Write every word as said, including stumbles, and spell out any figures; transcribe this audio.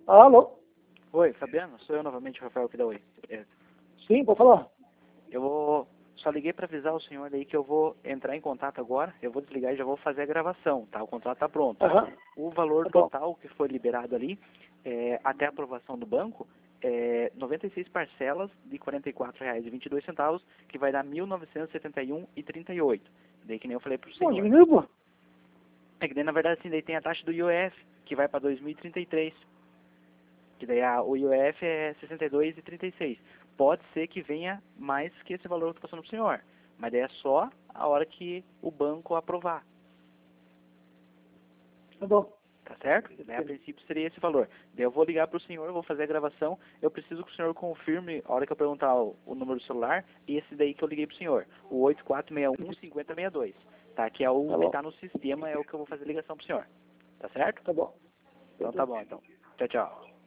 Alô? Oi, Fabiano, sou eu novamente, o Rafael aqui da Oi. É, Sim, pode falar. eu vou, só liguei para avisar o senhor aí que eu vou entrar em contato agora, eu vou desligar e já vou fazer a gravação, tá? O contrato tá pronto. Aham. O valor Tá bom. total que foi liberado ali, é, até a aprovação do banco, é noventa e seis parcelas de quarenta e quatro reais e vinte e dois centavos, que vai dar mil novecentos e setenta e um reais e trinta e oito. Daí que nem eu falei pro Bom, senhor. diminuiu, pô. É que daí na verdade assim, daí tem a taxa do I O F, que vai para dois mil e trinta e três. Que daí a, o I O F é sessenta e dois reais e trinta e seis. Pode ser que venha mais que esse valor que eu estou passando para o senhor, mas daí é só a hora que o banco aprovar, Tá bom. tá certo? Daí a princípio seria esse valor. Daí eu vou ligar para o senhor, eu vou fazer a gravação, eu preciso que o senhor confirme, a hora que eu perguntar o, o número do celular, esse daí que eu liguei para o senhor, o oito quatro seis um, cinco zero seis dois, tá? Que é o Tá que bom. está no sistema, é o que eu vou fazer ligação para o senhor, tá certo? Tá bom. Então tá bom, então. Tchau, tchau.